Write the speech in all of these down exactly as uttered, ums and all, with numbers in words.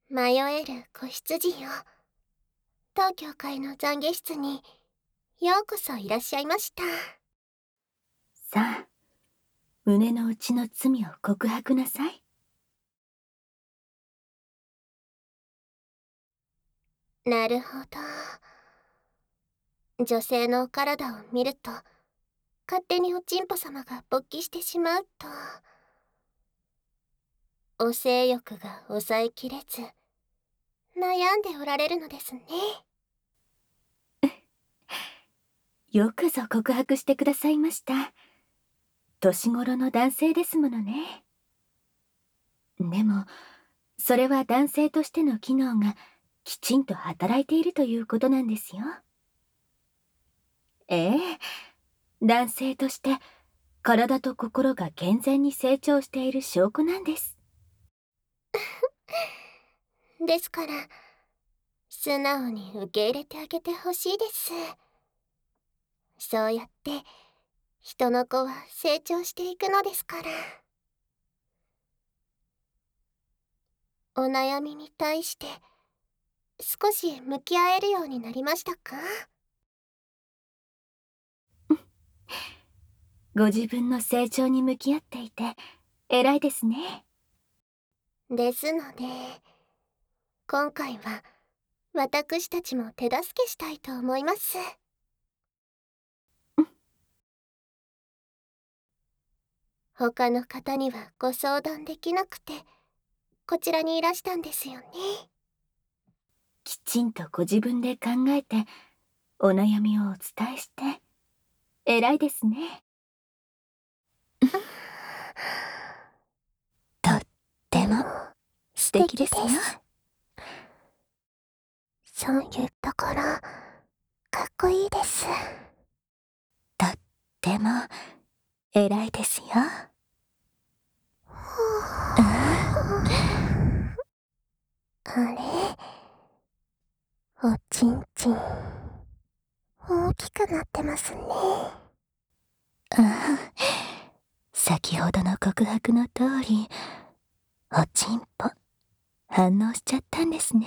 迷える子羊よ。当教会の懺悔室にようこそいらっしゃいました。 さあ、胸の内の罪を告白なさい。 なるほど。女性のお体を見ると、勝手におちんぽ様が勃起してしまうと、お性欲が抑えきれず、悩んでおられるのですね。 よくぞ告白してくださいました。年頃の男性ですものね。でも、それは男性としての機能がきちんと働いているということなんですよ。ええ、男性として体と心が健全に成長している証拠なんです。 ですから、素直に受け入れてあげてほしいです。そうやって、人の子は成長していくのですから。お悩みに対して、少し向き合えるようになりましたか？ ご自分の成長に向き合っていて偉いですね。 ですので、今回は私たちも手助けしたいと思います。他の方にはご相談できなくて、こちらにいらしたんですよね。 きちんとご自分で考えてお悩みをお伝えして偉いですね。とっても素敵ですよ。 そういうところ、かっこいいです。 とっても偉いですよ。 あれ、おちんちん、大きくなってますね。 ああ、先ほどの告白の通り、おちんぽ反応しちゃったんですね。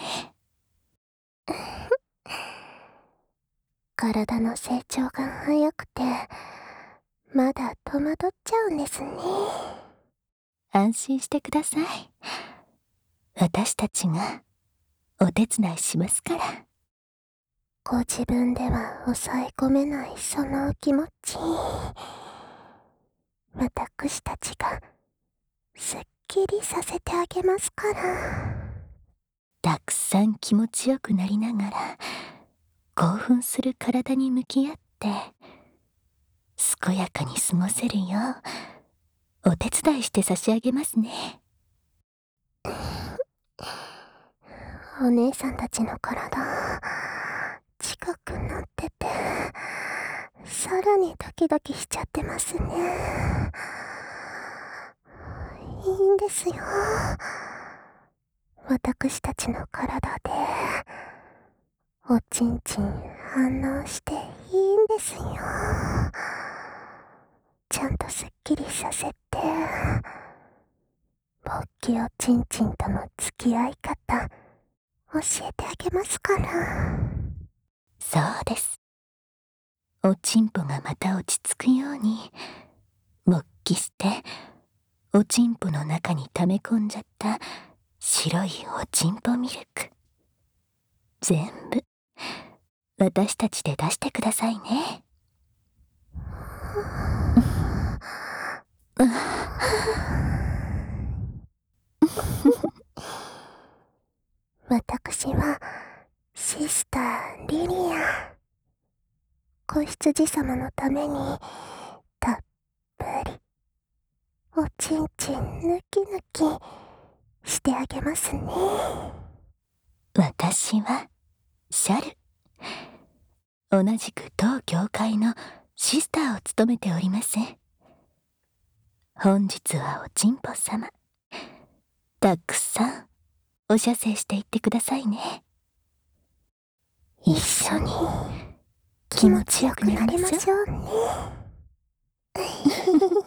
体の成長が早くて、まだ戸惑っちゃうんですね。 安心してください。私たちがお手伝いしますから。 ご自分では抑え込めないそのお気持ち、私たちがすっきりさせてあげますから。 たくさん気持ちよくなりながら興奮する体に向き合って健やかに過ごせるようお手伝いして差し上げますね。 お姉さんたちの体、近くなってて、さらにドキドキしちゃってますね。いいんですよ。私たちの体で、おちんちん反応していいんですよ。ちゃんとすっきりさせて、勃起おちんちんとの付き合い方、教えてあげますから。 そうです。おちんぽがまた落ち着くように勃起しておちんぽの中に溜め込んじゃった白いおちんぽミルク全部私たちで出してくださいね。 私はシスターリリア。子羊様のためにたっぷりおちんちん抜き抜きしてあげますね。 私はシャル、同じく当教会のシスターを務めております。本日はおちんぽ様たくさんお射精していってくださいね。 一緒に気持ちよくなりましょうね。